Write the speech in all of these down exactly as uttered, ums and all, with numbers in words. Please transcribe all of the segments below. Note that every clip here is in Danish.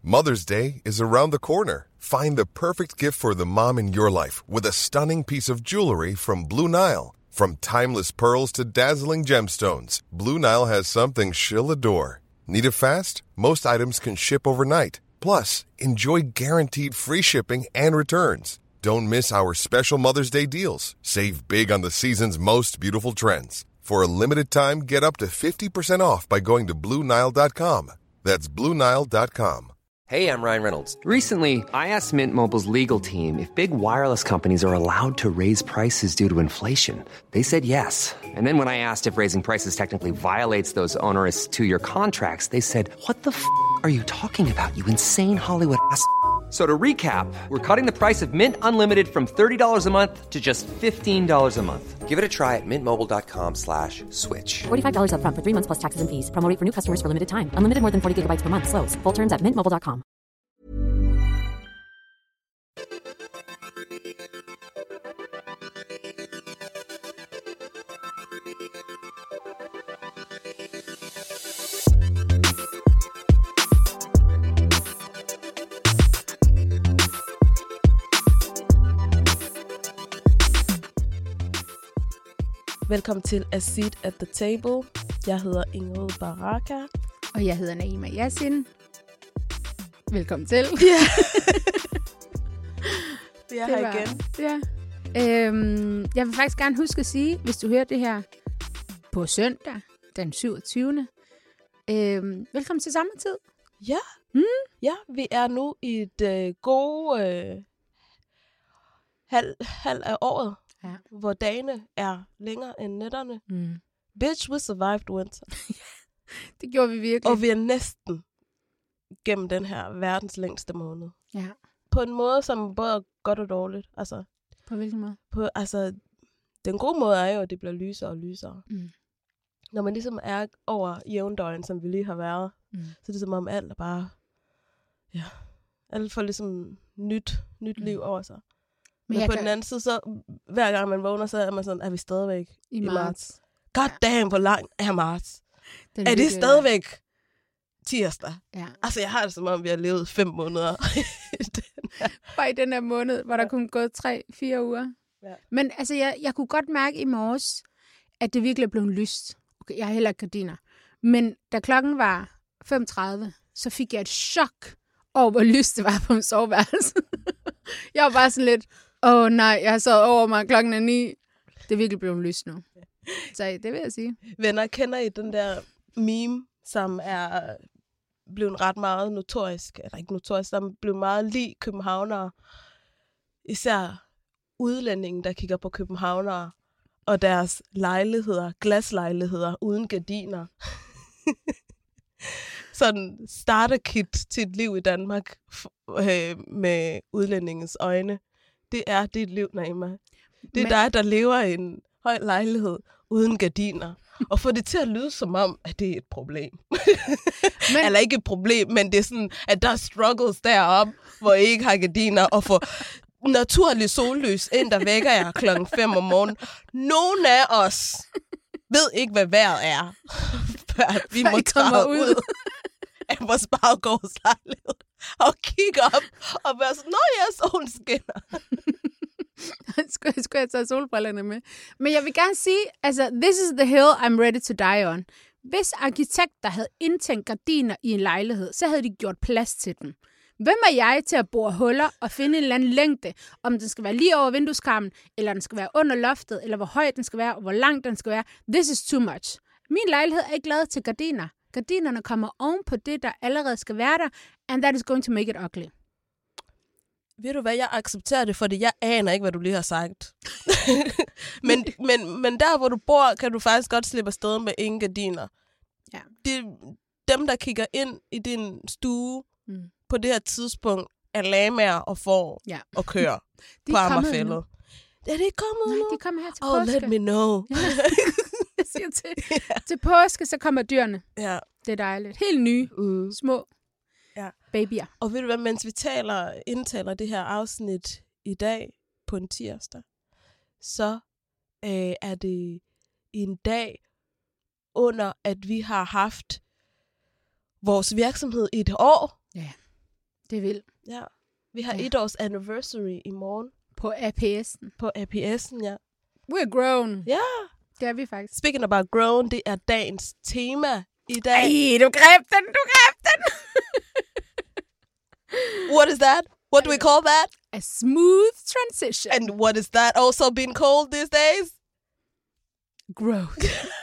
Mother's Day is around the corner. Find the perfect gift for the mom in your life with a stunning piece of jewelry from Blue Nile. From timeless pearls to dazzling gemstones, Blue Nile has something she'll adore. Need it fast? Most items can ship overnight. Plus, enjoy guaranteed free shipping and returns. Don't miss our special Mother's Day deals. Save big on the season's most beautiful trends. For a limited time, get up to fifty percent off by going to Blue Nile dot com. That's Blue Nile dot com. Hey, I'm Ryan Reynolds. Recently, I asked Mint Mobile's legal team if big wireless companies are allowed to raise prices due to inflation. They said yes. And then when I asked if raising prices technically violates those onerous two-year contracts, they said, what the f*** are you talking about, you insane Hollywood ass f- So to recap, we're cutting the price of Mint Unlimited from thirty dollars a month to just fifteen dollars a month. Give it a try at mintmobile.com slash switch. forty-five dollars up front for three months plus taxes and fees. Promo rate for new customers for limited time. Unlimited more than forty gigabytes per month. Slows full terms at mint mobile dot com. Velkommen til A Seat at the Table. Jeg hedder Ingrid Baraka. Og jeg hedder Naima Yassin. Velkommen til. Ja. Vi er her var, igen. Ja. Øhm, jeg vil faktisk gerne huske at sige, hvis du hører det her på søndag, den syvogtyvende Øhm, velkommen til samme tid. Ja. Mm. Ja, vi er nu i et øh, gode øh, halv, halv af året. Ja. Hvor dagene er længere end nætterne. Mm. Bitch, we survived winter. Det gjorde vi virkelig. Og vi er næsten gennem den her verdens længste måned. Ja. På en måde, som både er godt og dårligt. Altså, på hvilken måde? På, altså, den gode måde er jo, at det bliver lysere og lysere. Mm. Når man ligesom er over jævndøgn, som vi lige har været, mm. så er det som om alt er bare, ja, alt får ligesom nyt, nyt liv mm. over sig. Men, Men på kan... den anden side, så hver gang man vågner, så er man sådan, er vi stadigvæk i, i marts. marts. God damn, hvor lang er marts? Den er det stadigvæk tirsdag? Ja. Altså, jeg har det som om, vi har levet fem måneder. Bare i den her måned, hvor der ja. kun gået tre, fire uger. Ja. Men altså, jeg, jeg kunne godt mærke i morges, at det virkelig blev lyst. Okay, jeg har heller ikke gardiner. Men da klokken var fem tredive, så fik jeg et chok over, hvor lyst det var på en soveværelse. Jeg var bare sådan lidt, åh oh, nej, jeg har så over mig, klokken er ni. Det er virkelig blevet lyst nu. Så det vil jeg sige. Venner, kender I den der meme, som er blevet ret meget notorisk, eller ikke notorisk, som blev meget lig københavnere. Især udlændinge, der kigger på københavnere og deres lejligheder, glaslejligheder uden gardiner. Sådan starter-kit til et liv i Danmark øh, med udlændingens øjne. Det er dit liv, Naima. Det er men... dig, der lever i en høj lejlighed uden gardiner. Og få det til at lyde som om, at det er et problem. Men... Eller ikke et problem, men det er sådan, at der er struggles deroppe, hvor I ikke har gardiner, og få naturlig sollys ind, der vækker jeg klokken fem om morgenen. Nogen af os ved ikke, hvad vejret er, før vi må tage ud. ud af vores baggårdslejlighed og kigge op og være sådan, nå ja, solen skinner. skulle, skulle jeg tage solbrillerne med? Men jeg vil gerne sige, altså, this is the hill I'm ready to die on. Hvis arkitekter havde indtænkt gardiner i en lejlighed, så havde de gjort plads til dem. Hvem er jeg til at bore huller og finde en eller anden længde, om den skal være lige over vindueskarmen, eller den skal være under loftet, eller hvor høj den skal være, og hvor lang den skal være. This is too much. Min lejlighed er ikke lavet til gardiner. Gardinerne kommer oven på det, der allerede skal være der, and that is going to make it ugly. Ved du hvad, jeg accepterer det, fordi jeg aner ikke, hvad du lige har sagt. men, men, men der, hvor du bor, kan du faktisk godt slippe afsted med ingen gardiner. Ja. Det, dem, der kigger ind i din stue mm. på det her tidspunkt, er lamaer og får ja. og kører på Amagerfællet. Er det ikke kommet Nej, nu? de kommer her til oh, påske. Oh, let me know. Ja. Jeg siger til, yeah. til påske, så kommer dyrene. Ja. Det er dejligt. Helt nye, mm. små ja. babyer. Og ved du hvad, mens vi taler, indtaler det her afsnit i dag på en tirsdag, så øh, er det en dag under, at vi har haft vores virksomhed i et år. Ja. Det er vildt. Ja. Vi har Ja. et års anniversary i morgen. På A P S'en. På A P S'en, ja. We're grown. Ja. Det er vi faktisk. Speaking about grown, det er dagens tema i dag. Ej, du greb den, du greb den! What is that? What do we call that? A smooth transition. And what is that also being called these days? Growth.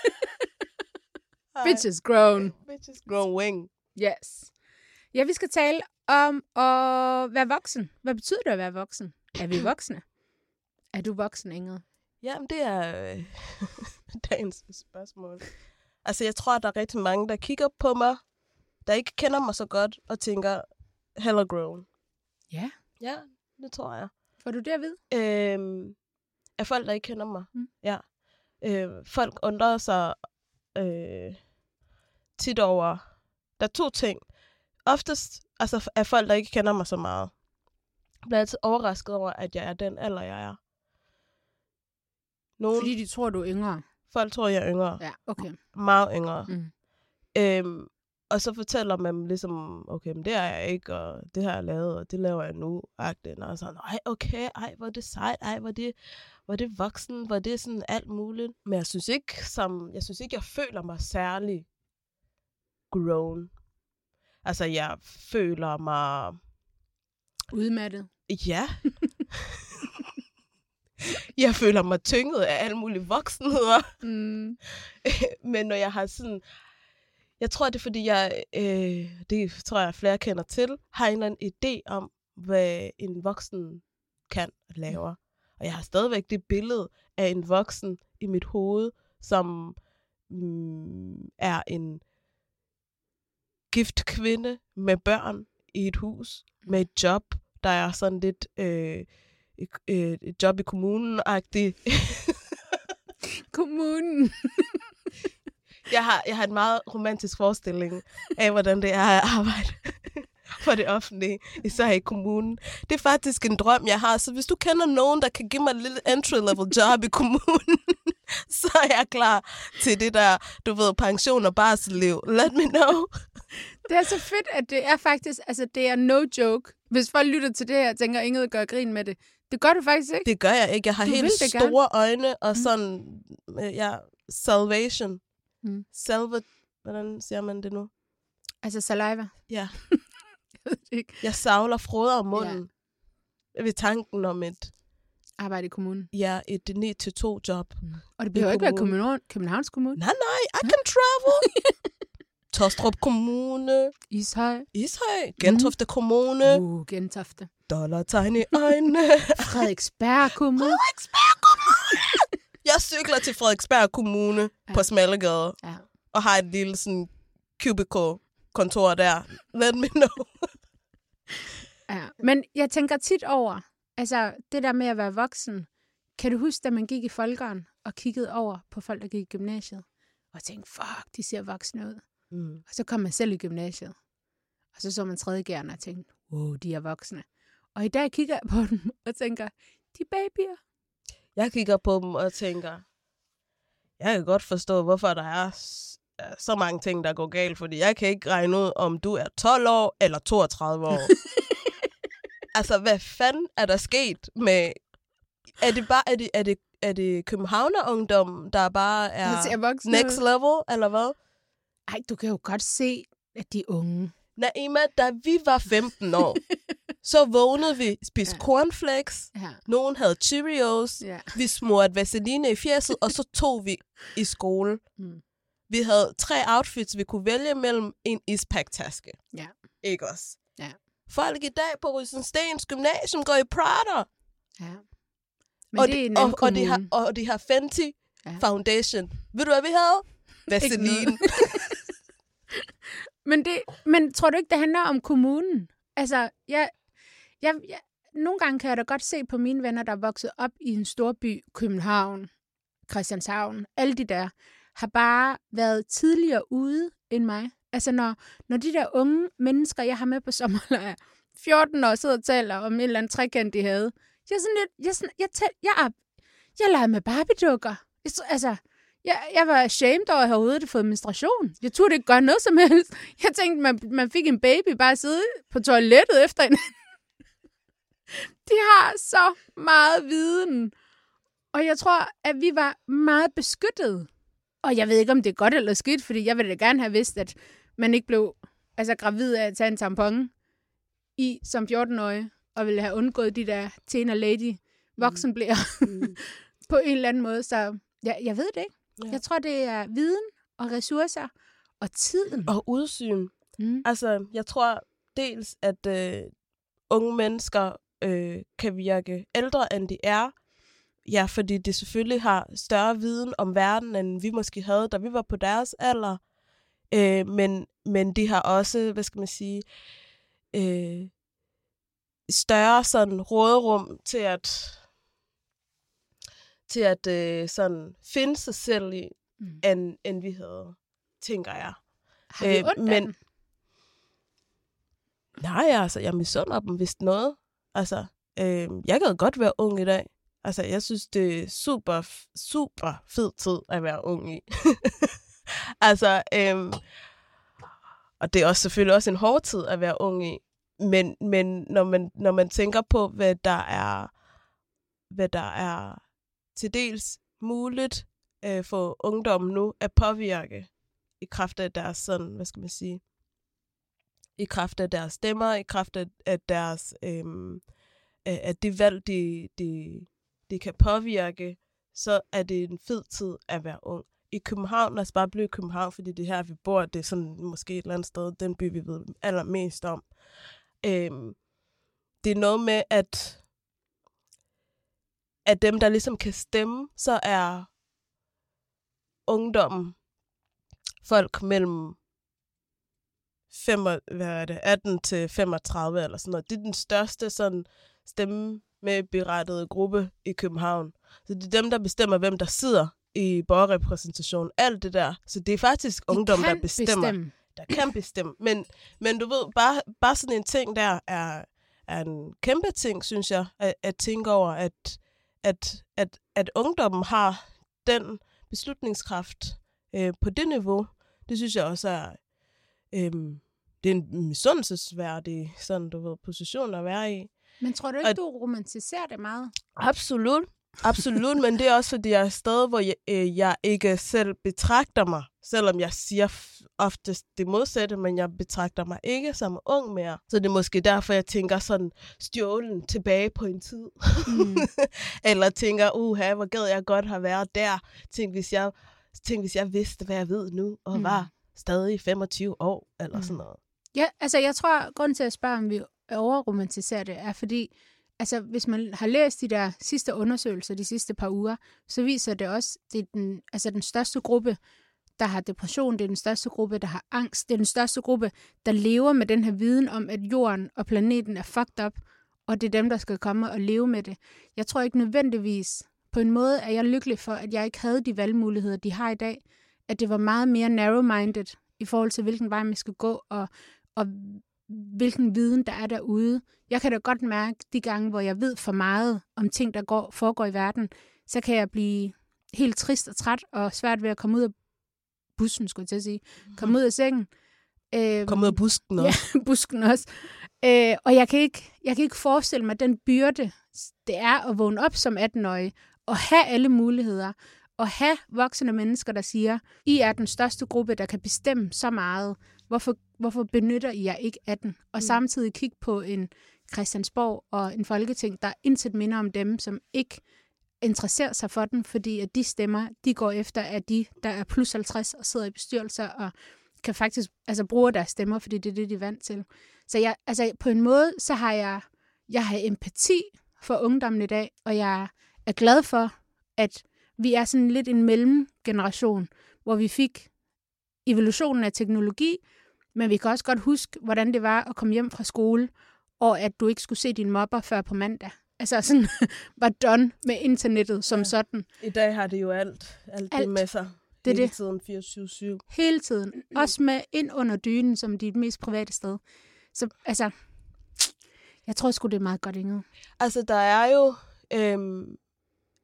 Bitches grown. Bitches grown wing. Yes. Ja, vi skal tale om at være voksen. Hvad betyder det at være voksen? Er vi voksne? Er du voksen, Ingrid? Jamen, det er øh, dagens spørgsmål. Altså, jeg tror, at der er rigtig mange, der kigger på mig, der ikke kender mig så godt, og tænker, hella grown. Ja. Ja, det tror jeg. Får du det at vide? Øhm, af folk, der ikke kender mig. Mm. Ja. Øh, folk undrer sig øh, tit over, der er to ting. Oftest altså, er folk, der ikke kender mig så meget, bliver altid overrasket over, at jeg er den alder, jeg er. Nogle Fordi de tror, du er yngre. folk tror, jeg er yngre. Ja, okay. Meget yngre. Mm. Øhm, og så fortæller man ligesom, okay, men det er jeg ikke, og det har jeg lavet, og det laver jeg nu. Agten. Og så, ej, okay, ej, hvor er det sejt, ej, hvor er det, hvor er det voksen, hvor er det sådan alt muligt. Men jeg synes ikke, som, jeg synes ikke, jeg føler mig særlig grown. Altså, jeg føler mig... Udmattet. Ja. Jeg føler mig tynget af alle mulige voksenheder. Mm. Men når jeg har sådan... Jeg tror, det er, fordi jeg... Øh, det tror jeg, flere kender til. Har en eller anden idé om, hvad en voksen kan og laver. Og jeg har stadigvæk det billede af en voksen i mit hoved, som mm, er en gift kvinde med børn i et hus, med et job, der er sådan lidt øh, et, et job i kommunen-agtigt. Kommunen. jeg, har, jeg har en meget romantisk forestilling af, hvordan det er at arbejde for det offentlige, især i kommunen. Det er faktisk en drøm, jeg har. Så hvis du kender nogen, der kan give mig et lille entry-level job i kommunen, så er jeg klar til det der, du ved, pension og barseliv. Let me know. Det er så fedt, at det er faktisk, altså det er no joke. Hvis folk lytter til det her og tænker, Ingrid gør grin med det. Det gør du faktisk ikke. Det gør jeg ikke. Jeg har Du helt vil det store øjne og sådan, øh, ja, salvation. Mm. Salve, hvordan siger man det nu? Altså saliva. Ja. Jeg ved det ikke. Jeg savler froder om munden ja. ved tanken om et, Arbejde i kommunen. ja, et ni til to job. Mm. Og det behøver ikke være København, Københavns Kommune. Nej, nej, I can travel. Tostrup Kommune, Ishøj. Ishøj, Gentofte Kommune, Uh, Gentofte. dollartegn i øjnene. Frederiksberg Kommune. Frederiksberg Kommune. Jeg cykler til Frederiksberg Kommune ja. på Smallegade Ja. og har et lille sådan cubicle-kontor der. Let me know. Ja. Men jeg tænker tit over, altså det der med at være voksen. Kan du huske, da man gik i folkeren og kiggede over på folk, der gik i gymnasiet? Og tænkte, fuck, de ser voksne ud. Mm. Og så kom man selv i gymnasiet. Og så så man tredje gerne og tænkte, wow, de er voksne. Og i dag kigger jeg på dem og tænker, de er babyer. Jeg kigger på dem og tænker, jeg kan godt forstå, hvorfor der er så mange ting, der går galt. Fordi jeg kan ikke regne ud, om du er tolv år eller toogtredive år. Altså, hvad fanden er der sket med... Er det bare... Er det, er det, er det Københavner-ungdom, der bare er next level, eller hvad? Ej, du kan jo godt se, at de er unge. Naima, da vi var femten år, så vågnede vi, spiste ja. cornflakes, Ja. nogen havde Cheerios, Ja. vi smurte vaseline i fjeset, og så tog vi i skole. Mm. Vi havde tre outfits, vi kunne vælge mellem en ispack-taske. Ja. Ikke også? Ja. Folk i dag på Rysenstens Gymnasium går i Prada. Ja. Men Og det er de, en og, anden og, de har, kommune. og de har Fenty Ja. Foundation. Ved du, hvad vi havde? Vaseline. men, det, men tror du ikke, det handler om kommunen? Altså, jeg, jeg, jeg, nogle gange kan jeg da godt se på mine venner, der er vokset op i en storby, København, Christianshavn, alle de der, har bare været tidligere ude end mig. Altså, når, når de der unge mennesker, jeg har med på sommerlejr, fjorten år, sidder og taler om en eller anden trekant, de havde. Jeg er sådan lidt, jeg, sådan, jeg, tæl, jeg, er, jeg leger med Barbie-dukker. Jeg, altså, Jeg, jeg var ashamed over at have overhovedet fået menstruation. Jeg turde ikke gøre noget som helst. Jeg tænkte, man, man fik en baby bare sidde på toilettet efter en. De har så meget viden. Og jeg tror, at vi var meget beskyttet. Og jeg ved ikke, om det er godt eller skidt, fordi jeg ville da gerne have vidst, at man ikke blev altså, gravid af at tage en tampon i som fjorten-årig, og ville have undgået de der Tena Lady voksenblære mm. på en eller anden måde. Så jeg, jeg ved det ikke. Ja. Jeg tror, det er viden og ressourcer og tiden. Og udsyn. Mm. Altså, jeg tror dels, at øh, unge mennesker øh, kan virke ældre, end de er. Ja, fordi de selvfølgelig har større viden om verden, end vi måske havde, da vi var på deres alder. Øh, men, men de har også, hvad skal man sige, øh, større sådan råderum til at til at øh, sådan finde sig selv i, mm. end, end vi havde, tænker jeg. Har vi ondt men den? Nej, altså, jeg misunder dem vist noget. Altså, øh, jeg kan godt være ung i dag. Altså, jeg synes, det er super, super fed tid at være ung i. altså, øh, og det er også selvfølgelig også en hård tid at være ung i. Men, men når, man, når man tænker på, hvad der er, hvad der er til dels muligt øh, for ungdommen nu at påvirke i kraft af deres sådan, hvad skal man sige, i kraft af deres stemmer, i kraft af, af deres, øh, af de valg, de, de, de kan påvirke, så er det en fed tid at være ung. I København, lad os bare blive i København, fordi det her, vi bor, det er sådan måske et eller andet sted, den by, vi ved allermest om. Øh, det er noget med, at at dem, der ligesom kan stemme, så er ungdommen folk mellem fem, hvad er det, atten til femogtredive eller sådan noget. Det er den største sådan stemme med berettede gruppe i København. Så det er dem, der bestemmer, hvem der sidder i borgerrepræsentation. Alt det der. Så det er faktisk ungdom, der bestemmer. Bestemme. Der kan bestemme. Men, men du ved, bare, bare sådan en ting der er, er en kæmpe ting, synes jeg, at, at tænke over, at At, at, at ungdommen har den beslutningskraft øh, på det niveau, det synes jeg også er, øh, det er en misundelsesværdig sådan, du ved, position at være i. Men tror du ikke, og, du romantiserer det meget? Absolut. Absolut, men det er også, fordi jeg er et sted, hvor jeg, øh, jeg ikke selv betragter mig, selvom jeg siger oftest det modsatte, men jeg betragter mig ikke som ung mere. Så det er måske derfor, jeg tænker sådan stjålen tilbage på en tid. Mm. Eller tænker, uha, hvor gad jeg godt have været der. Tænk, hvis jeg, tænk, hvis jeg vidste, hvad jeg ved nu, og mm. var stadig femogtyve år, eller mm. sådan noget. Ja, altså jeg tror, grunden til at spørge, om vi overromantiserer det, er fordi, altså, hvis man har læst de der sidste undersøgelser de sidste par uger, så viser det også, det er den, altså den største gruppe, der har depression, det er den største gruppe, der har angst, det er den største gruppe, der lever med den her viden om, at jorden og planeten er fucked up, og det er dem, der skal komme og leve med det. Jeg tror ikke nødvendigvis, på en måde er jeg lykkelig for, at jeg ikke havde de valgmuligheder, de har i dag, at det var meget mere narrow-minded i forhold til, hvilken vej man skal gå, og, og hvilken viden, der er derude. Jeg kan da godt mærke, de gange, hvor jeg ved for meget om ting, der går, foregår i verden, så kan jeg blive helt trist og træt, og svært ved at komme ud af bussen, skulle jeg til at sige. Komme ud af sengen. Øh, komme ud af busken også. Ja, busken også. Øh, og jeg kan, ikke, jeg kan ikke forestille mig den byrde, det er at vågne op som atten-årig, og have alle muligheder, og have voksne mennesker, der siger, I er den største gruppe, der kan bestemme så meget. Hvorfor, hvorfor benytter I jer ikke af den? Og mm. samtidig kigge på en Christiansborg og en Folketing, der intet minder om dem, som ikke interesserer sig for den, fordi at de stemmer, de går efter, at de, der er plus halvtreds og sidder i bestyrelser og kan faktisk altså, bruge deres stemmer, fordi det er det, de er vant til. Så jeg, altså, på en måde, så har jeg, jeg har empati for ungdommen i dag, og jeg er glad for, at vi er sådan lidt en mellemgeneration, hvor vi fik evolutionen af teknologi, men vi kan også godt huske, hvordan det var at komme hjem fra skole, og at du ikke skulle se din mobber før på mandag. Altså sådan var done med internettet som ja. sådan. I dag har det jo alt, alt, alt. det med sig. Det er hele det. tiden fireogtyve syv. Hele tiden. Også med ind under dynen, som dit mest private sted. Så altså, jeg tror sgu, det er meget godt, Ingrid. Altså, der er jo... Øhm,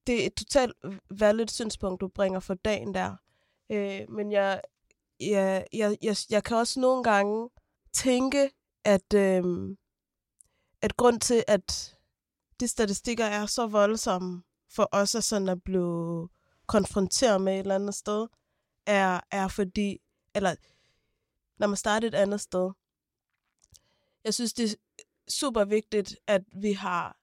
det er et totalt valgt synspunkt, du bringer for dagen der. Øh, men jeg, jeg, jeg, jeg, jeg kan også nogle gange tænke, at, øh, at grund til, at de statistikker er så voldsomme for os at sådan at blive konfronteret med et eller andet sted, er, er fordi, eller lad mig starte et andet sted. Jeg synes, det er super vigtigt, at vi har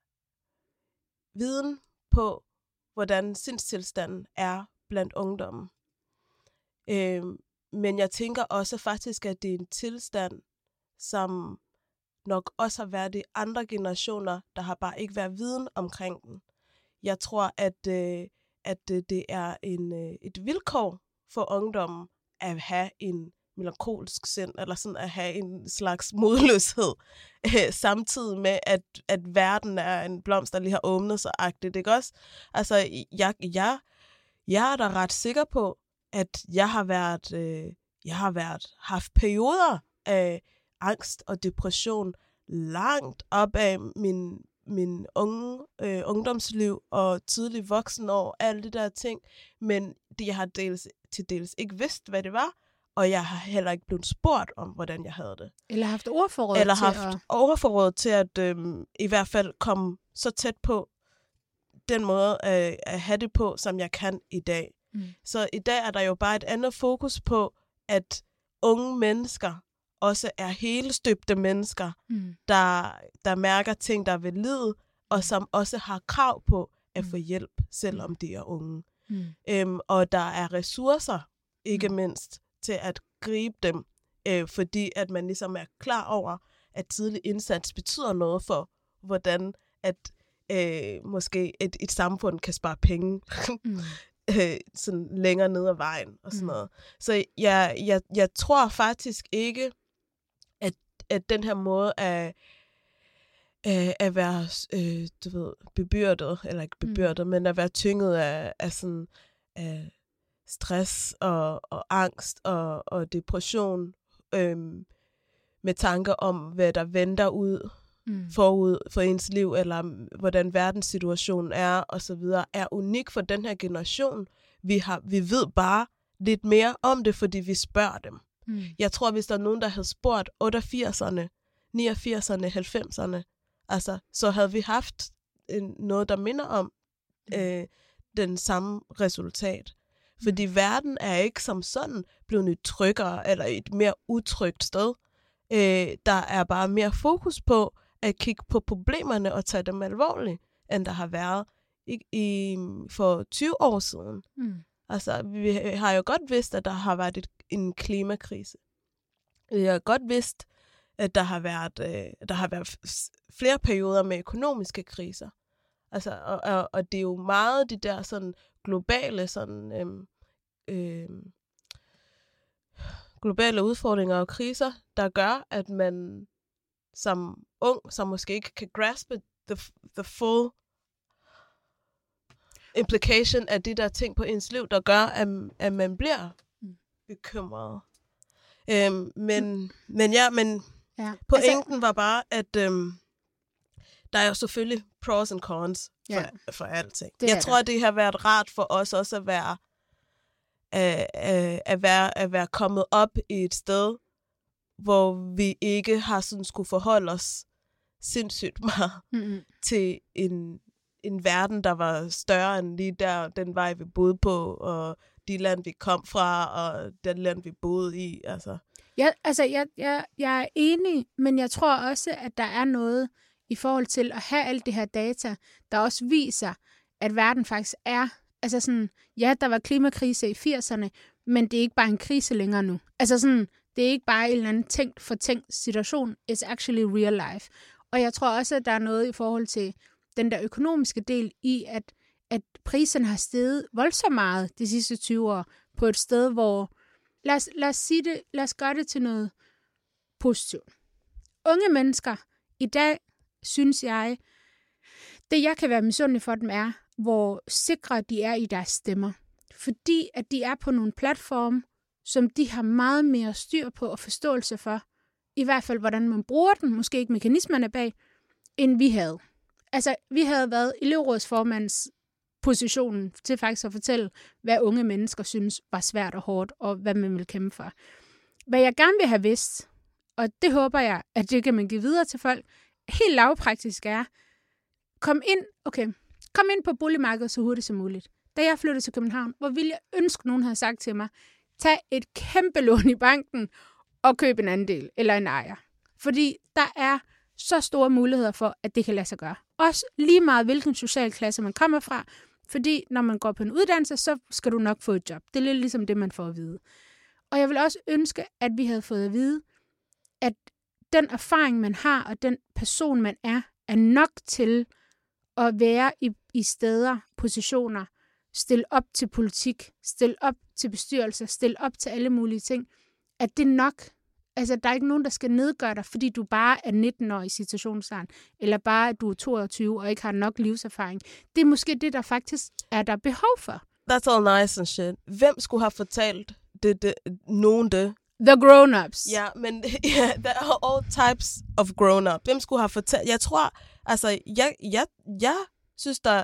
viden på, hvordan sindstilstanden er blandt ungdommen. Øh, men jeg tænker også faktisk, at det er en tilstand, som nok også har været i andre generationer, der har bare ikke været viden omkring den. Jeg tror, at, øh, at det er en, øh, et vilkår for ungdommen at have en melankolsk sind, eller sådan at have en slags modløshed, øh, samtidig med, at, at verden er en blomst, der lige har åbnet sig agtigt, ikke også? Altså, jeg, jeg, jeg er da ret sikker på, at jeg har været, øh, jeg har været, haft perioder af angst og depression langt op af min, min unge øh, ungdomsliv og tidlig voksenår, alle de der ting, men det, jeg har dels, til dels ikke vidst, hvad det var, og jeg har heller ikke blevet spurgt om, hvordan jeg havde det. Eller haft ordforråd Eller til haft at... overforråd til at øhm, i hvert fald komme så tæt på den måde øh, at have det på, som jeg kan i dag. Mm. Så i dag er der jo bare et andet fokus på, at unge mennesker også er helstøbte mennesker, mm. der, der mærker ting, der er ved livet, og som også har krav på at få hjælp, selvom de er unge. Mm. Øhm, og der er ressourcer, ikke mm. mindst, til at gribe dem, øh, fordi at man ligesom er klar over, at tidlig indsats betyder noget for, hvordan at øh, måske et, et samfund kan spare penge mm. øh, sådan længere ned ad vejen og sådan mm. noget. Så jeg, jeg, jeg tror faktisk ikke, at, at den her måde at, øh, at være øh, du ved, bebyrdet, eller ikke bebyrdet, mm. men at være tynget af, af sådan af stress og, og angst og, og depression, øhm, med tanker om, hvad der venter ud mm. forud for ens liv, eller hvordan verdenssituationen er, og så videre, er unik for den her generation. Vi, har, vi ved bare lidt mere om det, fordi vi spørger dem. Mm. Jeg tror, hvis der er nogen, der havde spurgt otteogfirserne, niogfirserne, halvfemserne, altså, så havde vi haft en, noget, der minder om mm. øh, den samme resultat. Fordi mm. verden er ikke som sådan blevet et tryggere eller et mere utrygt sted. Øh, der er bare mere fokus på at kigge på problemerne og tage dem alvorligt, end der har været i, i, for tyve år siden. Mm. Altså, vi har jo godt vidst, at der har været et, en klimakrise. Vi har godt vidst, at der har været, øh, der har været flere perioder med økonomiske kriser. Altså, og, og, og det er jo meget de der sådan globale sådan øhm, øhm, globale udfordringer og kriser, der gør, at man som ung, som måske ikke kan graspe the, the full implication af de der ting på ens liv, der gør, at, at man bliver bekymret. Øhm, men, mm. men ja, men ja. Pointen altså, var bare, at øhm, der er jo selvfølgelig pros and cons for, ja. for alting. Jeg tror, det. det har været rart for os også at være, at, at, være, at være kommet op i et sted, hvor vi ikke har sådan skulle forholde os sindssygt meget mm-hmm. til en, en verden, der var større end lige der, den vej, vi boede på, og de land, vi kom fra, og den land, vi boede i. Altså, ja, altså jeg, jeg, jeg er enig, men jeg tror også, at der er noget i forhold til at have alt det her data, der også viser, at verden faktisk er, altså sådan, ja, der var klimakrise i firserne, men det er ikke bare en krise længere nu. Altså sådan, det er ikke bare en eller anden tænkt for tænkt situation, it's actually real life. Og jeg tror også, at der er noget i forhold til den der økonomiske del i, at, at priserne har steget voldsomt meget de sidste tyve år på et sted, hvor, lad os, lad os sige det, lad os gøre det til noget positivt. Unge mennesker i dag, synes jeg, det jeg kan være misundelig for dem er, hvor sikre de er i deres stemmer. Fordi at de er på nogle platforme, som de har meget mere styr på og forståelse for. I hvert fald, hvordan man bruger den, måske ikke mekanismerne bag, end vi havde. Altså, vi havde været elevrådsformands positionen til faktisk at fortælle, hvad unge mennesker synes var svært og hårdt, og hvad man vil kæmpe for. Hvad jeg gerne vil have vidst, og det håber jeg, at det kan man give videre til folk, helt lavpraktisk er, kom ind, okay, kom ind på boligmarkedet så hurtigt som muligt. Da jeg flyttede til København, hvor ville jeg ønske, nogen havde sagt til mig, tag et kæmpe lån i banken og køb en andel eller en ejer. Fordi der er så store muligheder for, at det kan lade sig gøre. Også lige meget, hvilken social klasse man kommer fra. Fordi når man går på en uddannelse, så skal du nok få et job. Det er lidt ligesom det, man får at vide. Og jeg vil også ønske, at vi havde fået at vide, at den erfaring, man har, og den person, man er, er nok til at være i, i steder, positioner, stille op til politik, stille op til bestyrelser, stille op til alle mulige ting. At det er nok. Altså, der er ikke nogen, der skal nedgøre dig, fordi du bare er nitten år i situationstegn, eller bare, at du er toogtyve og ikke har nok livserfaring. Det er måske det, der faktisk er der behov for. That's all nice and shit. Hvem skulle have fortalt det, det, nogen det? The grown-ups. Ja, men yeah, there are all types of grown-up. Hvem skulle have fortalt? Jeg tror, altså, jeg, jeg, jeg synes, der,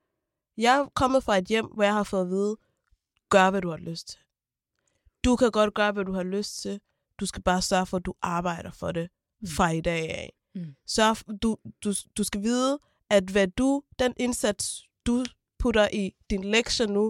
jeg er kommet fra et hjem, hvor jeg har fået at vide, gør, hvad du har lyst til. Du kan godt gøre, hvad du har lyst til. Du skal bare sørge for, at du arbejder for det fra i dag af. Mm. Sørg, du, du, du skal vide, at hvad du, den indsats, du putter i din lektie nu,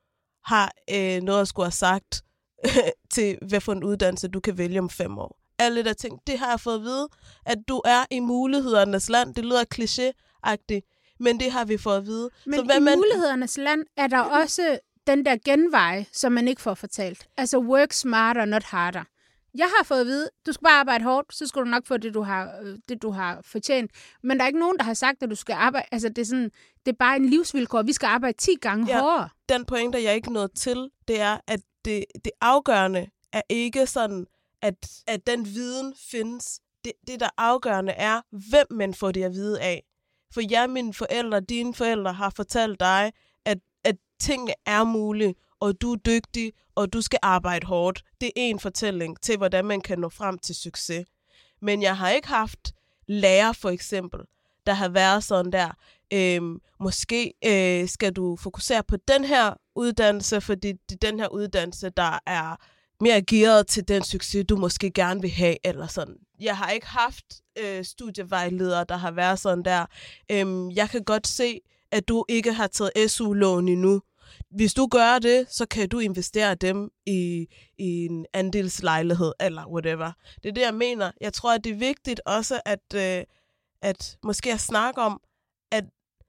har øh, noget at skulle have sagt til, hvad for en uddannelse du kan vælge om fem år. Alle der ting, det har jeg fået at vide, at du er i mulighedernes land. Det lyder kliché-agtigt, men det har vi fået at vide. Men så, hvad i man... mulighedernes land er der også den der genvej, som man ikke får fortalt. Altså work smarter, not harder. Jeg har fået at vide, du skal bare arbejde hårdt, så skal du nok få det, du har, det, du har fortjent. Men der er ikke nogen, der har sagt, at du skal arbejde. Altså, det er, sådan, det er bare en livsvilkår. Vi skal arbejde ti gange ja, hårdere. Den pointe, jeg ikke nået til, det er, at det, det afgørende er ikke sådan, at, at den viden findes. Det, det, der afgørende er, hvem man får det at vide af. For jeg, mine forældre, dine forældre har fortalt dig, at, at tingene er mulige, og du er dygtig, og du skal arbejde hårdt. Det er en fortælling til, hvordan man kan nå frem til succes. Men jeg har ikke haft lærer, for eksempel, der har været sådan der, øhm, måske øh, skal du fokusere på den her uddannelse, fordi det er den her uddannelse, der er mere gearet til den succes, du måske gerne vil have, eller sådan. Jeg har ikke haft øh, studievejledere, der har været sådan der. Øhm, jeg kan godt se, at du ikke har taget S U-lån endnu. Hvis du gør det, så kan du investere dem i, i en andelslejlighed, eller whatever. Det er det, jeg mener. Jeg tror, at det er vigtigt også, at, øh, at måske at snakke om, at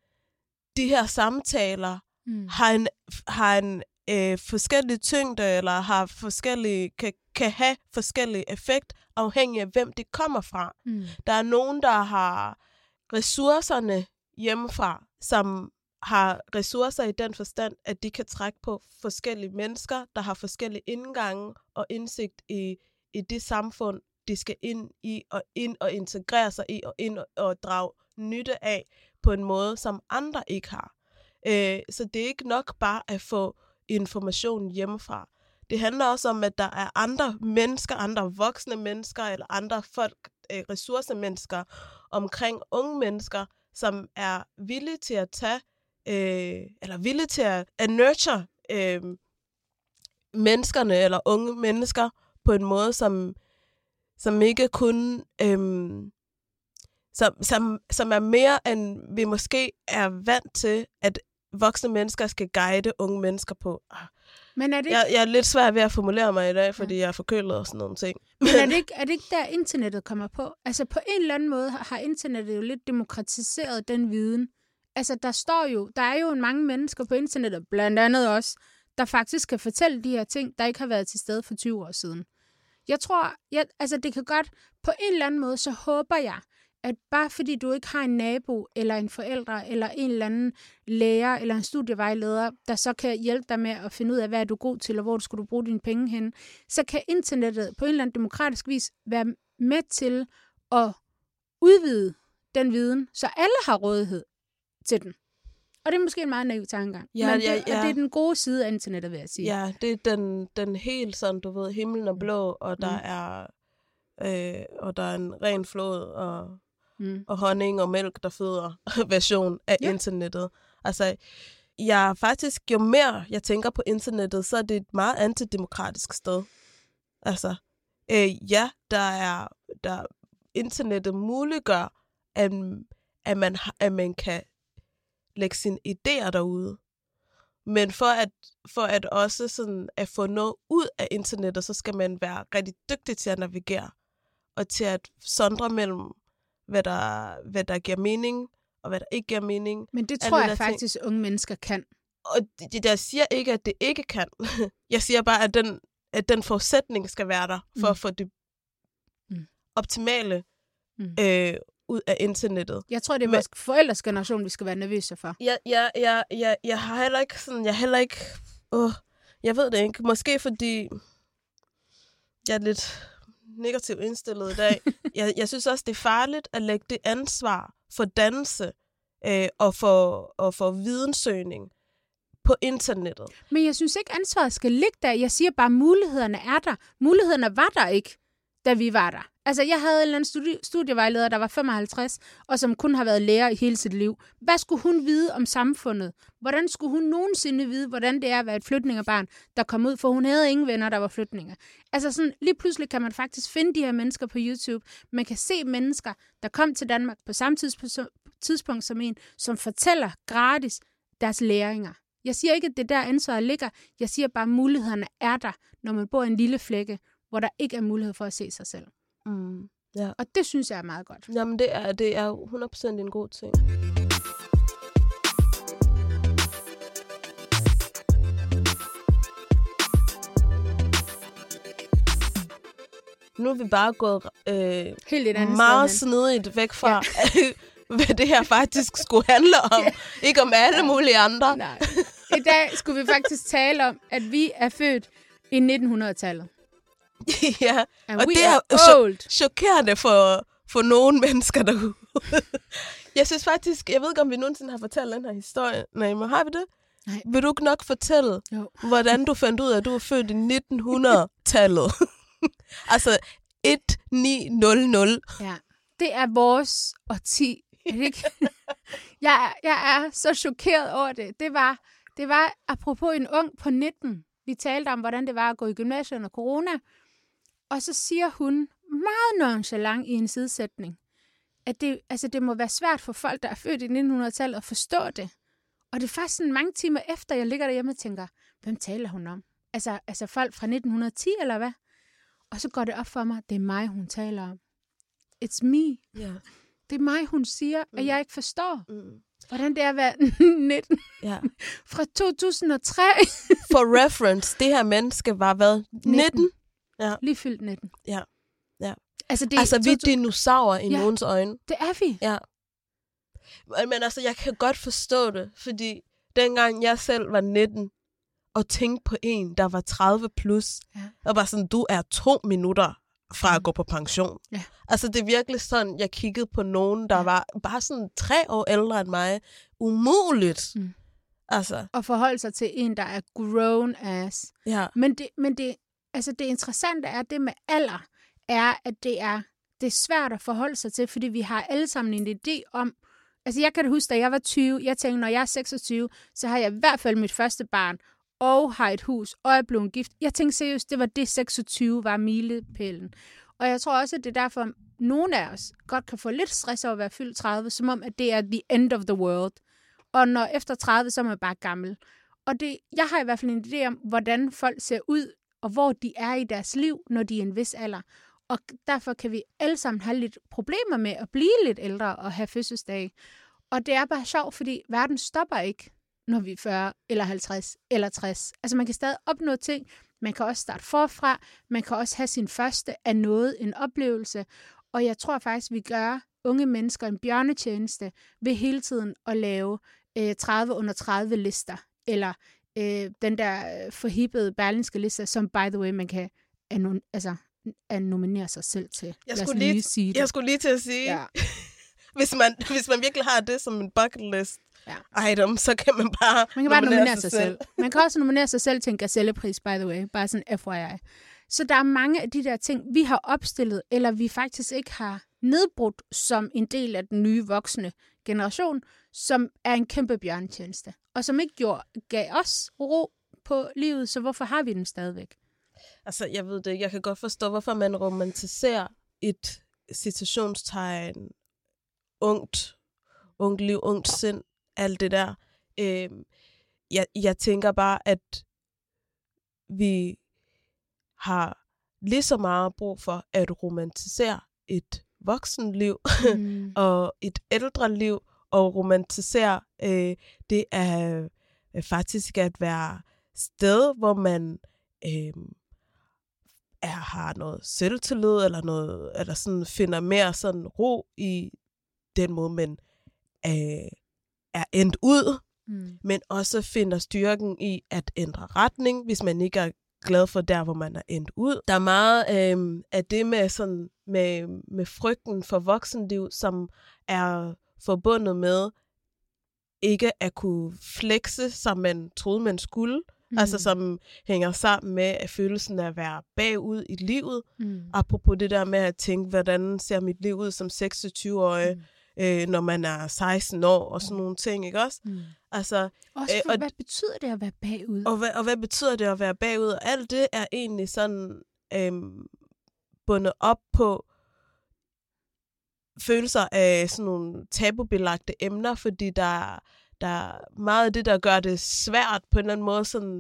de her samtaler mm. har en, har en øh, forskellig tyngde, eller har forskellige, kan, kan have forskellig effekt, afhængig af, hvem det kommer fra. Mm. Der er nogen, der har ressourcerne hjemmefra, som har ressourcer i den forstand, at de kan trække på forskellige mennesker, der har forskellige indgange og indsigt i, i det samfund, de skal ind i og ind og integrere sig i og ind og, og drage nytte af på en måde, som andre ikke har. Øh, så det er ikke nok bare at få information hjemmefra. Det handler også om, at der er andre mennesker, andre voksne mennesker eller andre folk, øh, ressourcemennesker omkring unge mennesker, som er villige til at tage Øh, eller villige til at, at nurture øh, menneskerne eller unge mennesker på en måde, som, som ikke kun øh, som, som, som er mere end vi måske er vant til, at voksne mennesker skal guide unge mennesker på. Men er det ikke... jeg, jeg er lidt svær ved at formulere mig i dag, fordi ja. jeg er forkølet og sådan nogle ting. Men er det, ikke, er det ikke der, internettet kommer på? Altså på en eller anden måde har internettet jo lidt demokratiseret den viden. Altså, der står jo, der er jo mange mennesker på internettet, blandt andet også, der faktisk kan fortælle de her ting, der ikke har været til stede for tyve år siden. Jeg tror, jeg, altså det kan godt, på en eller anden måde, så håber jeg, at bare fordi du ikke har en nabo, eller en forældre, eller en eller anden lærer, eller en studievejleder, der så kan hjælpe dig med at finde ud af, hvad er du god til, og hvor skal du bruge dine penge hen, så kan internettet på en eller anden demokratisk vis være med til at udvide den viden, så alle har rådighed til den. Og det er måske en meget naiv tankegang. Ja, men det, ja, ja. det er den gode side af internettet, vil jeg sige. Ja, det er den, den helt sådan, du ved, himlen er blå, og der mm. er øh, og der er en ren flod, og, mm. og honning og mælk, der føder version af ja. internettet. Altså, jeg faktisk, jo mere jeg tænker på internettet, så er det et meget antidemokratisk sted. Altså, øh, ja, der er, der internettet muliggør, at, at, man, at man kan lægge sine idéer derude. Men for at, for at også sådan at få noget ud af internettet, så skal man være rigtig dygtig til at navigere. Og til at sondre mellem, hvad der, hvad der giver mening, og hvad der ikke giver mening. Men det tror jeg faktisk, ting. unge mennesker kan. Og det, jeg siger ikke, at det ikke kan. Jeg siger bare, at den, at den forudsætning skal være der, for mm. at få det mm. optimale mm. øh, ud af internettet. Jeg tror, det er vores forældres generation, vi skal være nervøse for. Jeg, jeg, jeg, jeg, jeg har heller ikke sådan, jeg heller ikke, åh, jeg ved det ikke, måske fordi jeg er lidt negativt indstillet i dag. jeg, jeg synes også, det er farligt at lægge det ansvar for dannelse øh, og, for, og for videnssøgning på internettet. Men jeg synes ikke, ansvaret skal ligge der. Jeg siger bare, at mulighederne er der. Mulighederne var der ikke, da vi var der. Altså, jeg havde en eller anden studie- studievejleder, der var femoghalvtreds, og som kun har været lærer i hele sit liv. Hvad skulle hun vide om samfundet? Hvordan skulle hun nogensinde vide, hvordan det er at være et flytningerbarn, der kom ud? For hun havde ingen venner, der var flytninger. Altså, sådan, lige pludselig kan man faktisk finde de her mennesker på YouTube. Man kan se mennesker, der kom til Danmark på samme tidspunkt som en, som fortæller gratis deres læringer. Jeg siger ikke, at det der ansvaret ligger. Jeg siger bare, at mulighederne er der, når man bor i en lille flække, hvor der ikke er mulighed for at se sig selv. Mm, ja. Og det synes jeg er meget godt. Jamen, det er, det er hundrede procent en god ting. Nu er vi bare gået øh, helt et andet meget snedigt væk fra, ja. hvad det her faktisk skulle handle om. Ja. Ikke om alle ja. mulige andre. Nej. I dag skulle vi faktisk tale om, at vi er født i nitten hundrede-tallet. Ja, and og det er cho- chokerende for, for nogle mennesker derude. Jeg synes faktisk, jeg ved ikke, om vi nogensinde har fortalt den her historie. Nej, men har vi det? Nej. Vil du ikke nok fortælle, jo. hvordan du fandt ud af, at du var født i nitten hundrede-tallet? Altså nitten hundrede. Ja, det er vores årti. Er det ikke? jeg, er, jeg er så chokeret over det. Det var, det var apropos en ung på nitten. Vi talte om, hvordan det var at gå i gymnasiet under corona. Og så siger hun meget nonchalant i en sidesætning, at det, altså det må være svært for folk, der er født i nitten hundrede-tallet, at forstå det. Og det er faktisk sådan mange timer efter, jeg ligger derhjemme og tænker, hvem taler hun om? Altså, altså folk fra nitten ti, eller hvad? Og så går det op for mig, det er mig, hun taler om. It's me. Yeah. Det er mig, hun siger, mm. at jeg ikke forstår. Mm. Hvordan det er at være nitten. Ja. Fra to tusind og tre. For reference, det her menneske var hvad? nitten? nitten? Ja. Lige fyldt nitten. Ja. Ja. Altså, det, altså vi er dinosaurer i ja, nogens øjne. Det er vi. Ja. Men altså, jeg kan godt forstå det, fordi dengang jeg selv var nitten, og tænkte på en, der var tredive plus, ja. og bare sådan, du er to minutter fra at gå på pension. Ja. Altså, det er virkelig sådan, jeg kiggede på nogen, der ja. var bare sådan tre år ældre end mig. Umuligt. Mm. Altså. Og forholde sig til en, der er grown ass. Ja. Men det, men det, altså det interessante er, det med alder, er, at det er, det er svært at forholde sig til, fordi vi har alle sammen en idé om, altså jeg kan da huske, da jeg var tyve, jeg tænkte, når jeg er seksogtyve, så har jeg i hvert fald mit første barn, og har et hus, og er blevet gift. Jeg tænkte seriøst, det var det seksogtyve var milepælen. Og jeg tror også, at det er derfor, nogle af os godt kan få lidt stress over at være fyldt tredive, som om, at det er the end of the world. Og når efter tredive, så er man bare gammel. Og det, jeg har i hvert fald en idé om, hvordan folk ser ud, og hvor de er i deres liv, når de er en vis alder. Og derfor kan vi alle sammen have lidt problemer med at blive lidt ældre og have fødselsdage. Og det er bare sjovt, fordi verden stopper ikke, når vi er fyrre, eller halvtreds, eller tres. Altså man kan stadig opnå ting. Man kan også starte forfra. Man kan også have sin første af noget, en oplevelse. Og jeg tror faktisk, vi gør unge mennesker en bjørnetjeneste ved hele tiden at lave øh, tredive under tredive lister. Eller øh, den der forhippede Berlingske liste, som by the way, man kan anon- altså, at nominere sig selv til. Jeg skulle, lige, sige jeg skulle lige til at sige, ja. hvis, man, hvis man virkelig har det som en bucket list, ja. item, så kan man bare Man kan bare nominere, nominere sig, sig selv. selv. Man kan også nominere sig selv til en gazellepris, by the way. Bare sådan F Y I. Så der er mange af de der ting, vi har opstillet, eller vi faktisk ikke har nedbrudt som en del af den nye voksne generation, som er en kæmpe bjørnetjeneste, og som ikke gjorde, gav os ro på livet, så hvorfor har vi den stadigvæk? Altså, jeg ved det, jeg kan godt forstå, hvorfor man romantiserer et citationstegn, ungt, ungt liv, ungt sind, alt det der. Øh, jeg, jeg tænker bare, at vi har lige så meget brug for at romantisere et voksenliv mm. og et ældre liv, og romantisere øh, det er øh, faktisk at være sted, hvor man øh, er, har noget selvtillid, eller noget, eller sådan finder mere sådan ro i den måde, man øh, er endt ud, mm. men også finder styrken i at ændre retning, hvis man ikke er glad for der, hvor man er endt ud. Der er meget øh, af det med, sådan, med, med frygten for voksenliv, som er forbundet med ikke at kunne flexe, som man troede, man skulle. Mm. Altså som hænger sammen med at følelsen af at være bagud i livet. Mm. Apropos det der med at tænke, hvordan ser mit liv ud som seksogtyve-årig, mm. øh, når man er seksten år og sådan nogle ting, ikke også? Mm. Altså, også for, øh, og, hvad betyder det at være bagud? Og hvad, og hvad betyder det at være bagud? Og alt det er egentlig sådan øh, bundet op på følelser af sådan nogle tabubelagte emner, fordi der, der er meget af det, der gør det svært på en eller anden måde, sådan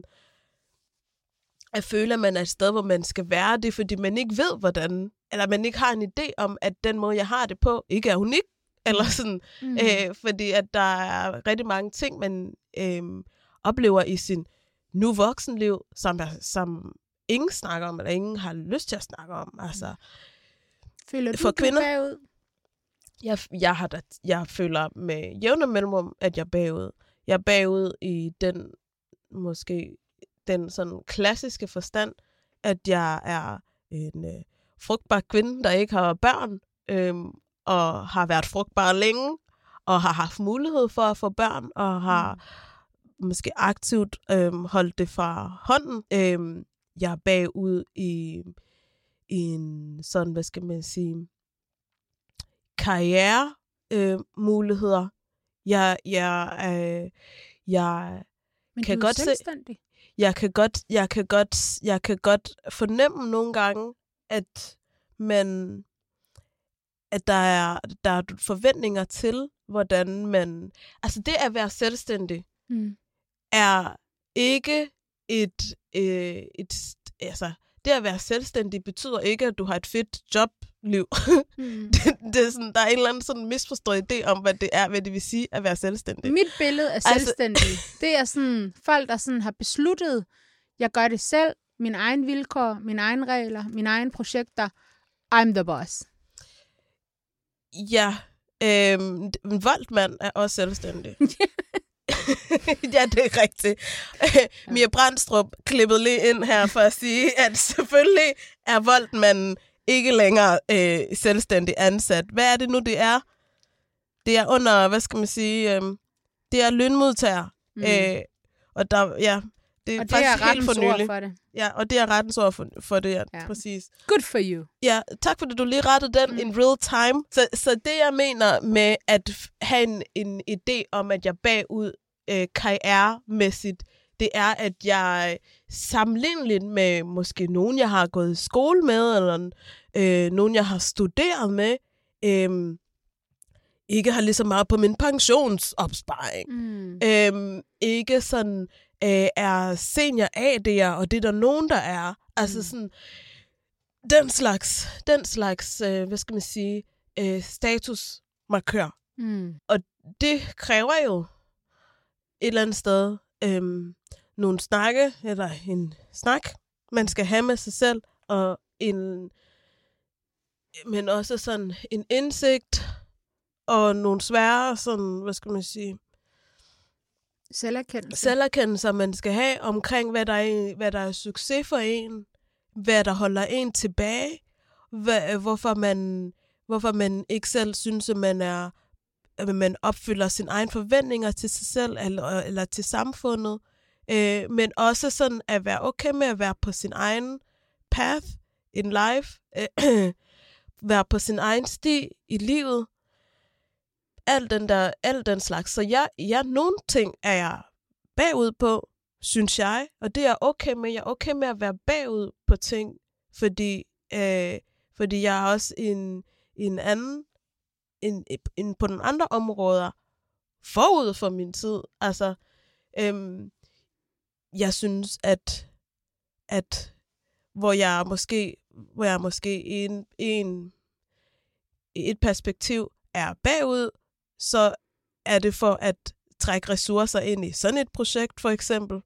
at føle, at man er et sted, hvor man skal være det, fordi man ikke ved, hvordan, eller man ikke har en idé om, at den måde, jeg har det på, ikke er unik, eller sådan, mm. øh, fordi at der er rigtig mange ting, man øh, oplever i sin nu voksenliv, som, som ingen snakker om, eller ingen har lyst til at snakke om. Altså, føler du, for du kvinder, bagud? Jeg, jeg, har da, jeg føler med jævne mellemrum, at jeg er bagud. Jeg er bagud i den, måske den sådan klassiske forstand, at jeg er en øh, frugtbar kvinde, der ikke har børn, øh, og har været frugtbar længe, og har haft mulighed for at få børn, og har mm. måske aktivt øh, holdt det fra hånden. Øh, jeg er bagud i, i en sådan, hvad skal man sige, karrieremuligheder. Øh, jeg jeg, øh, jeg Men kan du er godt selvstændig. se, jeg kan godt, jeg kan godt, jeg kan godt fornemme nogle gange, at man, at der er, der er forventninger til, hvordan man, altså det at være selvstændig, mm. er ikke et, øh, et, altså det at være selvstændig betyder ikke, at du har et fedt jobliv. Mm. det, det er sådan, der er en eller anden sådan misforstået idé om, hvad det er, hvad det vil sige at være selvstændig. Mit billede af selvstændig, altså, det er sådan folk, der sådan har besluttet, jeg gør det selv, mine egne vilkår, mine egne regler, mine egne projekter. I'm the boss. Ja, øh, en voldmand er også selvstændig. Ja, det er rigtigt. Ja. Mia Brandstrup klippede lige ind her for at sige, at selvfølgelig er voldmanden ikke længere øh, selvstændig ansat. Hvad er det nu, det er? Det er under, hvad skal man sige, øh, det er lønmodtager. Mm. Øh, og der, ja, det er og det faktisk er helt for nylig. For det. Ja, og det er rettens ord for, for det, ja, ja. Præcis. Good for you. Ja, tak fordi du lige rettede den mm. in real time. Så, så det, jeg mener med at have en, en idé om, at jeg bagud øh, karrieremæssigt, det er, at jeg sammenligneligt med måske nogen, jeg har gået i skole med, eller øh, nogen, jeg har studeret med, øh, ikke har lige så meget på min pensionsopsparing. Mm. Øh, ikke sådan øh, er senior A D'er, og det er der nogen, der er. Altså mm. sådan, den slags, den slags øh, hvad skal man sige, øh, statusmarkør. Mm. Og det kræver jo et eller andet sted øhm, nogle snakke, eller en snak, man skal have med sig selv, og en, men også sådan en indsigt, og nogle svære, sådan, hvad skal man sige, selverkendelse. Selverkendelser, man skal have omkring, hvad der er, hvad der er succes for en, hvad der holder en tilbage, hvad, hvorfor, man, hvorfor man ikke selv synes, at man er at man opfylder sine egne forventninger til sig selv eller, eller til samfundet, øh, men også sådan at være okay med at være på sin egen path in life, øh, være på sin egen sti i livet. Alt den, der, alt den slags. Så jeg, jeg, nogle ting er jeg bagud på, synes jeg. Og det er okay med. Jeg er okay med at være bagud på ting. Fordi, øh, fordi jeg er også en, en anden, en, en, på nogle andre områder, forud for min tid. Altså, øhm, jeg synes, at, at hvor jeg måske, hvor jeg måske i en, en, et perspektiv er bagud, så er det for at trække ressourcer ind i sådan et projekt, for eksempel.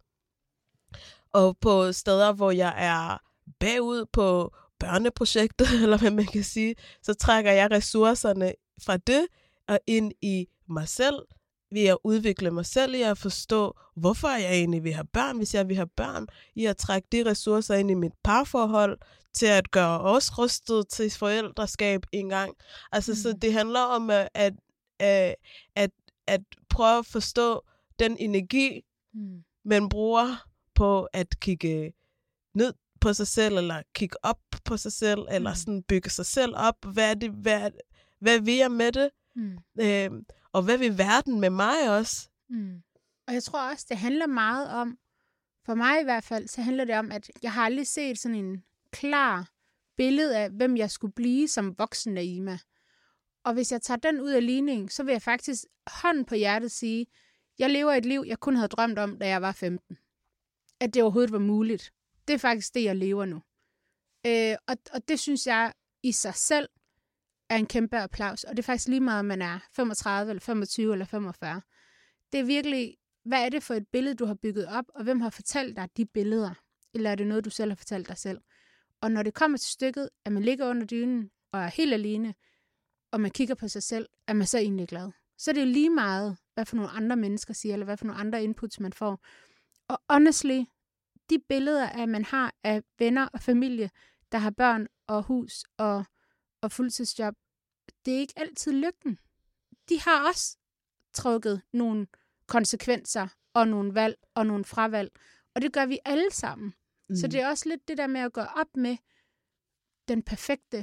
Og på steder, hvor jeg er bagud på børneprojektet, eller hvad man kan sige, så trækker jeg ressourcerne fra det og ind i mig selv, ved at udvikle mig selv i at forstå, hvorfor jeg egentlig vil have børn, hvis jeg vil have børn, i at trække de ressourcer ind i mit parforhold, til at gøre os rustet til forældreskab engang. Altså, mm. så det handler om at, at, at, at, at prøve at forstå den energi, mm. man bruger på at kigge ned på sig selv, eller kigge op på sig selv, eller mm. sådan bygge sig selv op. Hvad er det, hvad, hvad vil jeg med det? Mm. Øhm, og hvad vil verden med mig også? Mm. Og jeg tror også, det handler meget om, for mig i hvert fald, så handler det om, at jeg har aldrig set sådan en klar billede af, hvem jeg skulle blive som voksen Naima. Og hvis jeg tager den ud af ligningen, så vil jeg faktisk hånden på hjertet sige, jeg lever et liv, jeg kun havde drømt om, da jeg var femten. At det overhovedet var muligt. Det er faktisk det, jeg lever nu. Øh, og, og det synes jeg i sig selv er en kæmpe applaus. Og det er faktisk lige meget, om man er femogtredive, eller femogtyve, eller femogfyrre. Det er virkelig, hvad er det for et billede, du har bygget op, og hvem har fortalt dig de billeder? Eller er det noget, du selv har fortalt dig selv? Og når det kommer til stykket, at man ligger under dynen, og er helt alene, og man kigger på sig selv, er man så egentlig glad. Så er det jo lige meget, hvad for nogle andre mennesker siger, eller hvad for nogle andre inputs, man får. Og honestly, de billeder, at man har af venner og familie, der har børn og hus og, og fuldtidsjob, det er ikke altid lykken. De har også trukket nogle konsekvenser og nogle valg og nogle fravalg. Og det gør vi alle sammen. Mm. Så det er også lidt det der med at gå op med den perfekte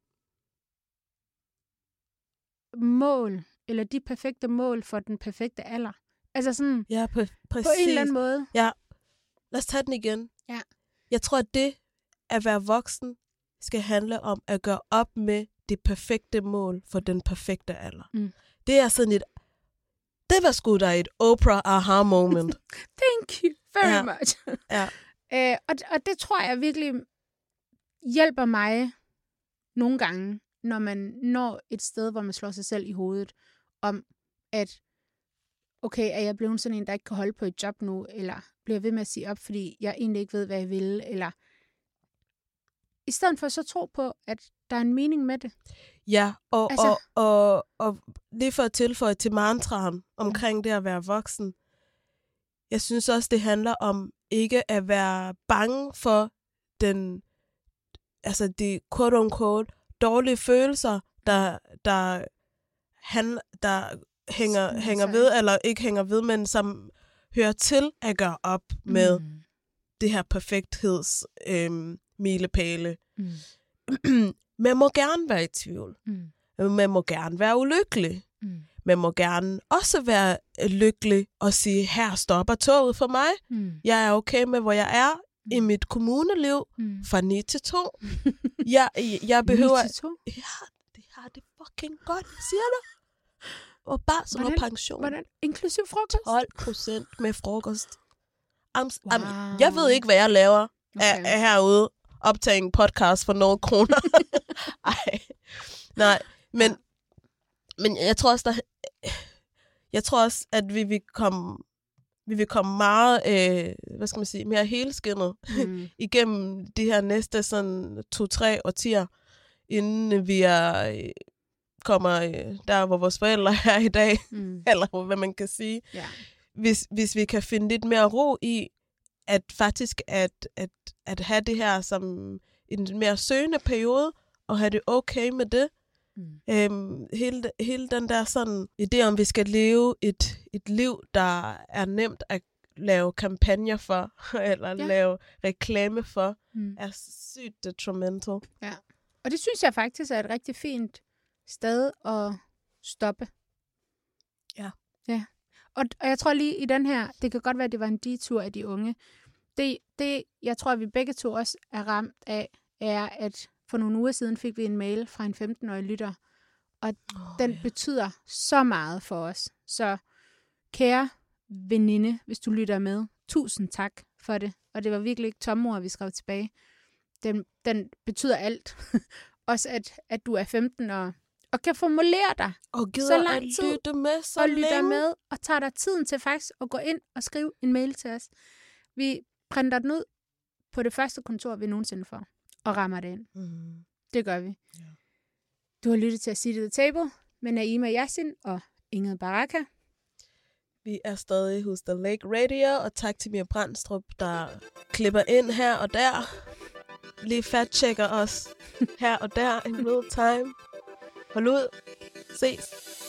mål, eller de perfekte mål for den perfekte alder. Altså sådan, ja, præ- præcis. På en eller anden måde. Ja, lad os tage den igen. Ja. Jeg tror, at det at være voksen skal handle om at gøre op med det perfekte mål for den perfekte alder. Mm. Det er sådan et, det var sgu da et Oprah aha moment. Thank you very ja. much. Ja. øh, og, og det tror jeg virkelig hjælper mig nogle gange, når man når et sted, hvor man slår sig selv i hovedet, om at okay, er jeg blevet sådan en, der ikke kan holde på et job nu, eller bliver ved med at sige op, fordi jeg egentlig ikke ved, hvad jeg vil, eller i stedet for så tro på, at der er en mening med det. Ja, og, altså, og, og, og lige for at tilføje til mantraen omkring mm. det at være voksen, jeg synes også, det handler om ikke at være bange for den, altså de quote-unquote dårlige følelser, der, der, han, der hænger, hænger ved, eller ikke hænger ved, men som hører til at gøre op med mm. det her perfektheds øhm, milepæle. Mm. Man må gerne være i tvivl. Mm. Man må gerne være ulykkelig. Mm. Man må gerne også være lykkelig og sige, her stopper toget for mig. Mm. Jeg er okay med, hvor jeg er mm. i mit kommuneliv mm. fra ni til to. jeg, jeg behøver... ni til to? Ja, det har det fucking godt, siger du. Og barsel og pension. Hvordan? Inklusiv frokost? tolv procent med frokost. Am, am, wow. Jeg ved ikke, hvad jeg laver okay. af, af herude. Optage en podcast for nogle kroner. Ej. Nej, men, men jeg tror også, der, jeg tror også, at vi vil komme, vi vil komme meget, øh, hvad skal man sige, mere helskindet mm. igennem de her næste sådan to-tre årtier, inden vi er... Øh, kommer der, hvor vores forældre er i dag, mm. eller hvad man kan sige. Yeah. Hvis, hvis vi kan finde lidt mere ro i, at faktisk at, at, at have det her som en mere søgende periode, og have det okay med det. Mm. Øhm, hele, hele den der sådan idé om, vi skal leve et, et liv, der er nemt at lave kampagner for, eller yeah. lave reklame for, mm. er sygt detrimental. Ja. Og det synes jeg faktisk er et rigtig fint sted at stoppe. Ja. Ja. Og, og jeg tror lige i den her, det kan godt være, at det var en detur af de unge. Det, det, jeg tror, at vi begge to også er ramt af, er, at for nogle uger siden fik vi en mail fra en femten-årig lytter, og oh, den ja. betyder så meget for os. Så kære veninde, hvis du lytter med, tusind tak for det. Og det var virkelig ikke tomme ord, vi skrev tilbage. Den, den betyder alt. Også at, at du er femten år og kan formulere dig og så lang tid, at lytte med så og lytter længe. med, og tager dig tiden til faktisk at gå ind og skrive en mail til os. Vi printer den ud på det første kontor, vi nogensinde får, og rammer det ind. Mm. Det gør vi. Ja. Du har lyttet til At Sit at the Table med Naima Yasin og Ingrid Baraka. Vi er stadig hos The Lake Radio, og tak til Mia Brandstrup, der klipper ind her og der. Lige fact-checker os her og der in real time. Hold ud. Ses.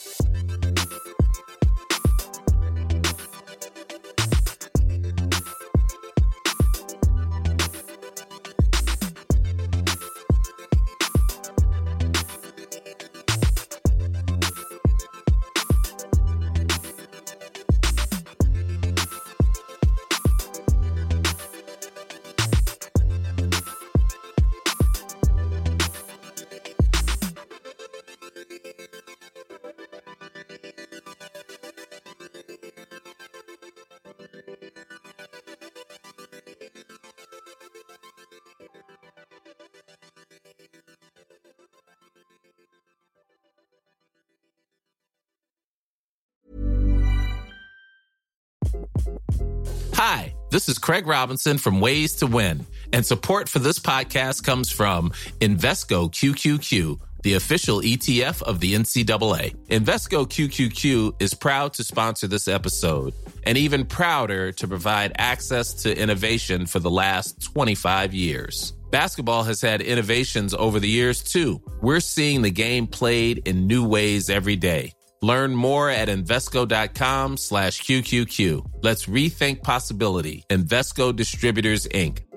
Hi, this is Craig Robinson from Ways to Win, and support for this podcast comes from Invesco Q Q Q, the official E T F of the N C double A. Invesco Q Q Q is proud to sponsor this episode, and even prouder to provide access to innovation for the last twenty-five years. Basketball has had innovations over the years, too. We're seeing the game played in new ways every day. Learn more at Invesco.com slash QQQ. Let's rethink possibility. Invesco Distributors, Incorporated.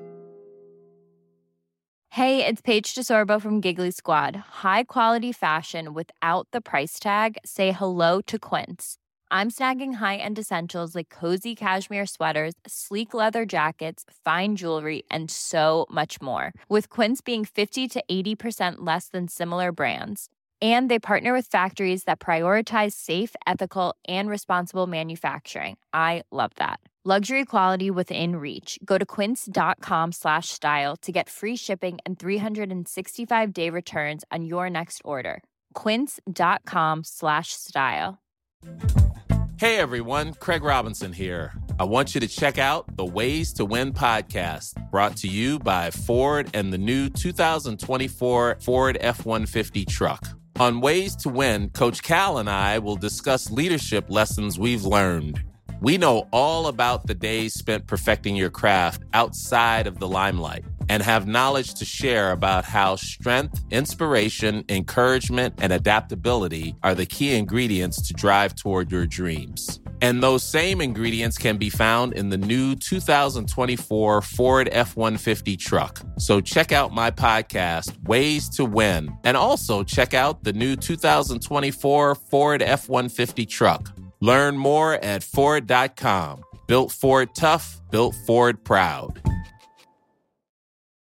Hey, it's Paige DeSorbo from Giggly Squad. High quality fashion without the price tag. Say hello to Quince. I'm snagging high-end essentials like cozy cashmere sweaters, sleek leather jackets, fine jewelry, and so much more. With Quince being fifty to eighty percent less than similar brands. And they partner with factories that prioritize safe, ethical, and responsible manufacturing. I love that. Luxury quality within reach. Go to quince.com slash style to get free shipping and three sixty-five day returns on your next order. Quince.com slash style. Hey everyone, Craig Robinson here. I want you to check out the Ways to Win podcast, brought to you by Ford and the new two thousand twenty-four Ford F one fifty truck. On Ways to Win, Coach Cal and I will discuss leadership lessons we've learned. We know all about the days spent perfecting your craft outside of the limelight and have knowledge to share about how strength, inspiration, encouragement, and adaptability are the key ingredients to drive toward your dreams. And those same ingredients can be found in the new two thousand twenty-four Ford F one fifty truck. So check out my podcast, Ways to Win, and also check out the new two thousand twenty-four Ford F one fifty truck. Learn more at Ford dot com. Built Ford tough, built Ford proud.